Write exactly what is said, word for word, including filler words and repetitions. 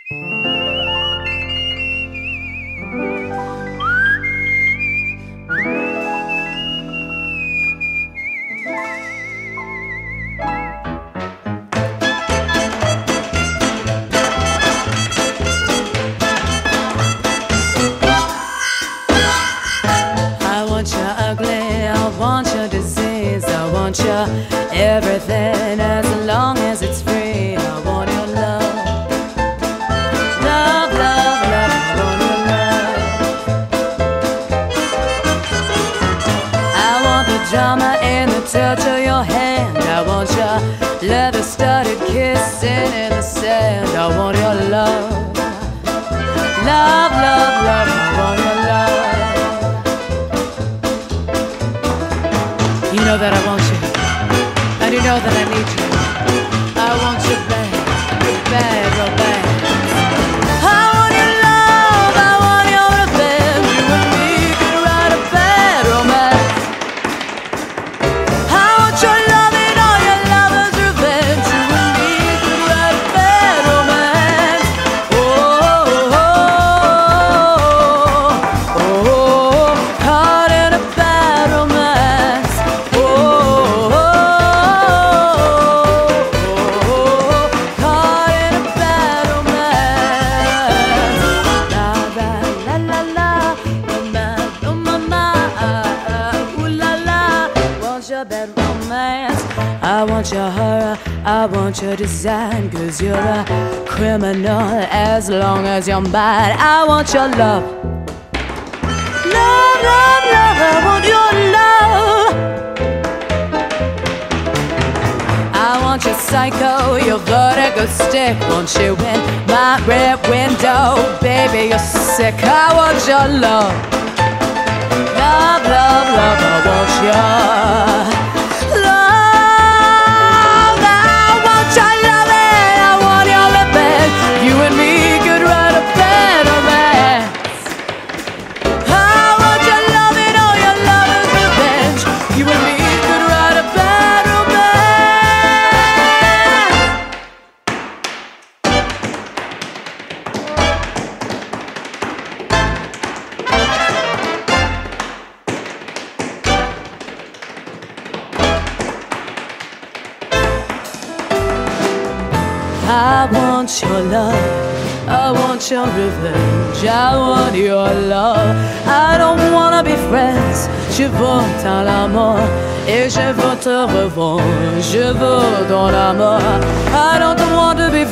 Everything as long as it's free. I want your love, love, love, love. I want your love. I want the drama in the touch of your hand. I want your leather-studded kissing in the sand. I want your love, love, love, love. I want your love. You know that I want you. And you know that I need you. I want you bad, bad, real bad. I want your love, I want your revenge. You and me could write a bad romance. I want your love and all your lovers' revenge. You and me could write a bad romance. Oh, oh, oh, oh, oh, caught in a bad romance. Oh, oh, oh. I want your horror, I want your design, 'cause you're a criminal as long as you're mine. I want your love, love, love, love. I want your love. I want your psycho, your vertigo stick. Want you in my rear window, baby, you're sick. I want your love, love, love, love. I want your I want your love, I want your revenge, I want your love. I don't wanna be friends, je veux ton amour et je veux te revoir, je veux ton amour. I don't want to be